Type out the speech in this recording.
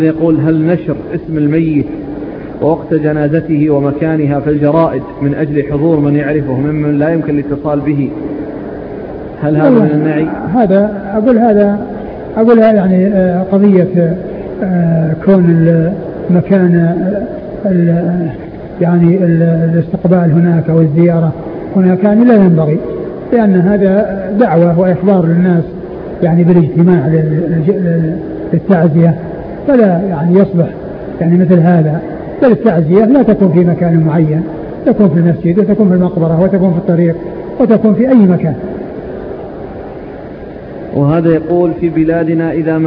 يقول: هل نشر اسم الميت ووقت جنازته ومكانها في الجرائد من أجل حضور من يعرفه ممن لا يمكن الاتصال به، هل هذا من النعي؟ أقولها يعني قضية كون المكان يعني الاستقبال هناك أو الزيارة هناك يعني لا ينبغي، لأن هذا دعوة وإخبار للناس يعني بالاجتماع للتعزية، فلا يعني يصلح يعني مثل هذا. بل التعزية لا تكون في مكان معين، تكون في المسجد وتكون في المقبرة وتكون في الطريق وتكون في أي مكان. وهذا يقول: في بلادنا إذا